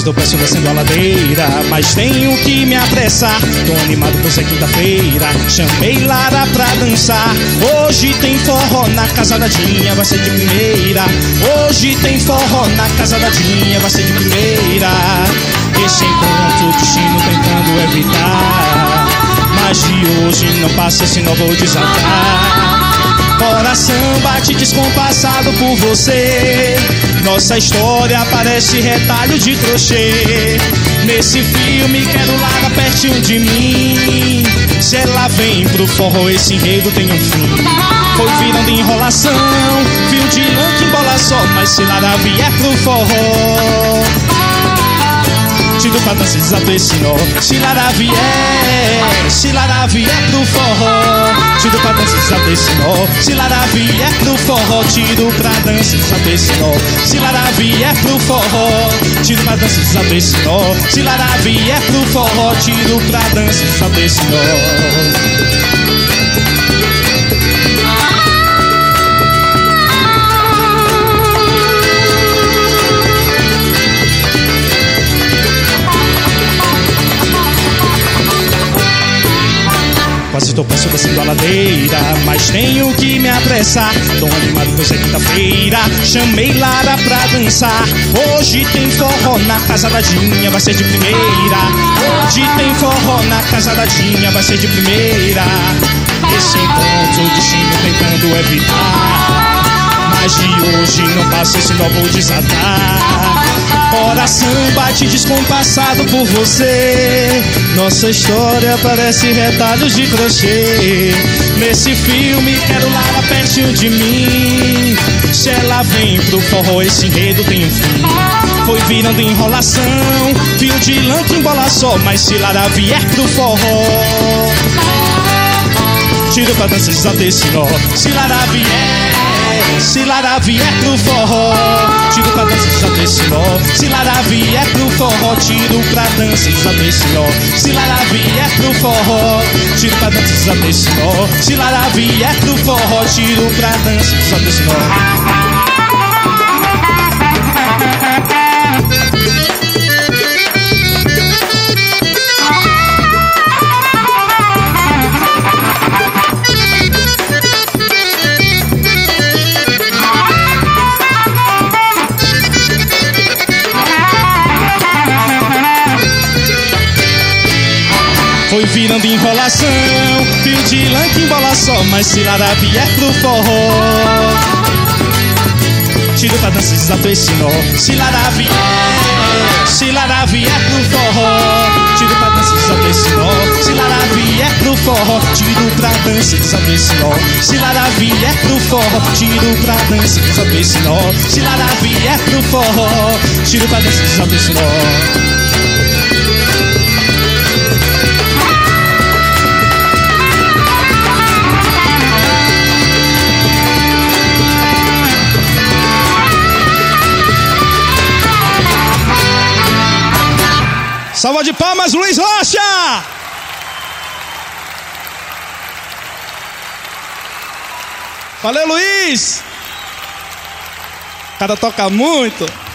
Quase tô preso descendo a ladeira, mas tenho que me apressar. Tô animado por ser quinta-feira, chamei Lara pra dançar. Hoje tem forró na casa da Dinha, vai ser de primeira. Hoje tem forró na casa da Dinha, vai ser de primeira. Esse encontro, o destino tentando evitar, mas de hoje não passa, senão vou desatar. Coração bate descompassado por você. Nossa história parece retalho de crochê. Nesse filme quero Lara pertinho de mim. Se ela vem pro forró, esse enredo tem um fim. Foi virando enrolação, fio de lã que embola só. Mas se Lara vier pro forró, tiro pra dança, desatou esse nó. Se Lara vier pro forró, tiro pra dança, desatou esse nó. Se Lara vier pro forró, tiro pra dança, desatou esse nó. Se Lara vier pro forró, tiro pra dança, desatou esse nó. Se Lara vier pro forró, tiro pra dança, desatou esse nó. Quase estou preso descendo a ladeira, mas tenho que me apressar. Tô animado por ser quinta-feira, chamei Lara pra dançar. Hoje tem forró na casa da Dinha, vai ser de primeira. Hoje tem forró na casa da Dinha, vai ser de primeira. Esse encontro, o destino tentando evitar, mas de hoje não passa, senão vou desatar. Coração bate descompassado por você. Nossa história parece retalhos de crochê. Nesse filme quero Lara pertinho de mim. Se ela vem pro forró, esse enredo tem um fim. Foi virando enrolação, fio de lã que embola só. Mas se Lara vier pro forró, tiro pra dança, desatar esse nó. Se Lara vier pro forró, tiro pra dança, desatar esse nó. Se Lara vier pro forró, tiro pra dança, desatar esse nó. Se Lara vier pro forró, tiro pra dança, desatar esse nó. Se Lara vier pro forró, tiro pra dança, desatar esse nó. Foi virando enrolação, fio de lã que embola só. Mas se Lara vier pro forró, tiro pra dança, desatou esse nó. Se Lara vier pro forró, tiro pra dança, desatou esse nó. Se Lara vier pro forró, tiro pra dança, desatou esse nó. Se Lara vier pro forró, tiro pra dança, desatou esse nó. Se Lara vier pro forró, tiro pra dança, desatou esse nó. Salva de palmas, Luiz Rocha! Valeu, Luiz! O cara toca muito.